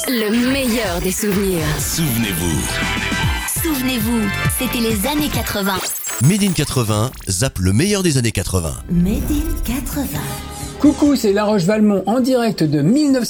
Le meilleur des souvenirs. Souvenez-vous, c'était les années 80. Made in 80 zappe le meilleur des années 80. Made in 80. Coucou, c'est La Roche-Valmont en direct de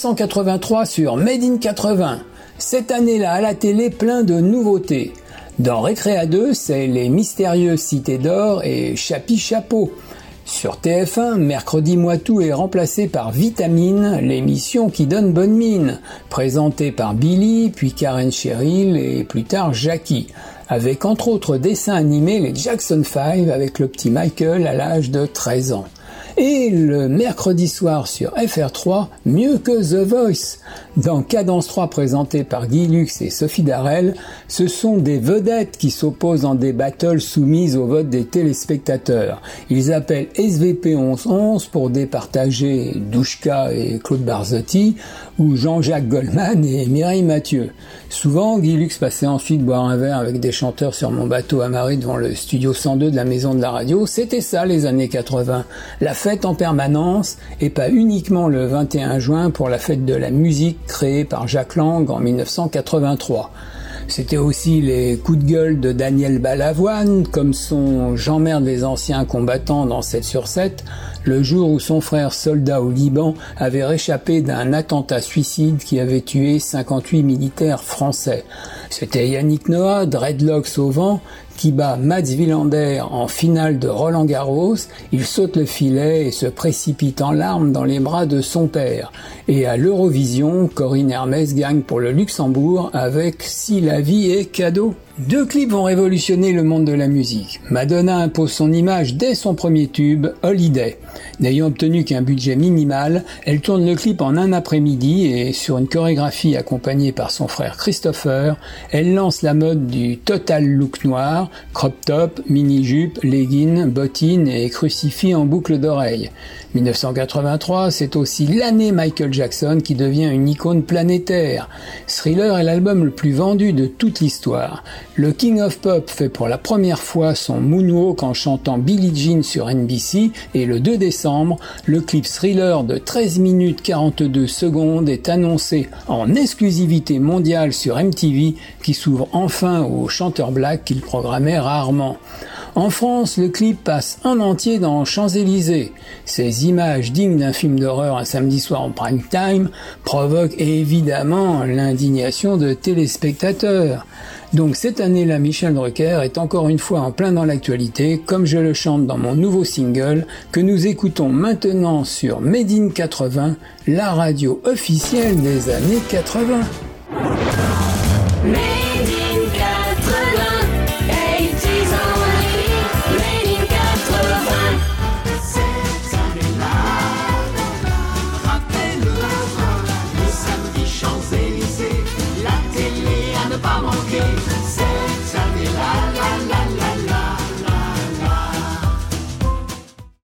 1983 sur Made in 80. Cette année-là, à la télé, plein de nouveautés. Dans Récréa 2, c'est Les Mystérieuses Cités d'Or et Chapi Chapeau. Sur TF1, Mercredi Moitou est remplacé par Vitamine, l'émission qui donne bonne mine, présentée par Billy, puis Karen Cheryl et plus tard Jackie, avec entre autres dessins animés les Jackson 5 avec le petit Michael à l'âge de 13 ans. Et le mercredi soir sur FR3, mieux que The Voice. Dans Cadence 3 présenté par Guy Lux et Sophie Darel, ce sont des vedettes qui s'opposent dans des battles soumises au vote des téléspectateurs. Ils appellent SVP 1111 pour départager Douchka et Claude Barzotti, ou Jean-Jacques Goldman et Mireille Mathieu. Souvent, Guy Lux passait ensuite boire un verre avec des chanteurs sur mon bateau amarré devant le studio 102 de la Maison de la Radio. C'était ça les années 80. La fête en permanence, et pas uniquement le 21 juin pour la fête de la musique créée par Jacques Lang en 1983. C'était aussi les coups de gueule de Daniel Balavoine, comme son J'emmerde les anciens combattants dans 7 sur 7, le jour où son frère soldat au Liban avait réchappé d'un attentat suicide qui avait tué 58 militaires français. C'était Yannick Noah, dreadlocks au vent, qui bat Mats Wilander en finale de Roland Garros. Il saute le filet et se précipite en larmes dans les bras de son père. Et à l'Eurovision, Corinne Hermès gagne pour le Luxembourg avec Si la vie est cadeau. 2 clips vont révolutionner le monde de la musique. Madonna impose son image dès son premier tube, Holiday. N'ayant obtenu qu'un budget minimal, elle tourne le clip en un après-midi et sur une chorégraphie accompagnée par son frère Christopher, elle lance la mode du total look noir, crop top, mini-jupe, leggings, bottines et crucifix en boucle d'oreille. 1983, c'est aussi l'année Michael Jackson qui devient une icône planétaire. Thriller est l'album le plus vendu de toute l'histoire. Le King of Pop fait pour la première fois son moonwalk en chantant Billie Jean sur NBC et le 2 décembre, le clip Thriller de 13 minutes 42 secondes est annoncé en exclusivité mondiale sur MTV qui s'ouvre enfin aux chanteurs black qu'il programmait rarement. En France, le clip passe en entier dans Champs-Élysées. Ces images dignes d'un film d'horreur un samedi soir en prime time provoquent évidemment l'indignation de téléspectateurs. Donc cette année-là, Michel Drucker est encore une fois en plein dans l'actualité, comme je le chante dans mon nouveau single, que nous écoutons maintenant sur Made in 80, la radio officielle des années 80.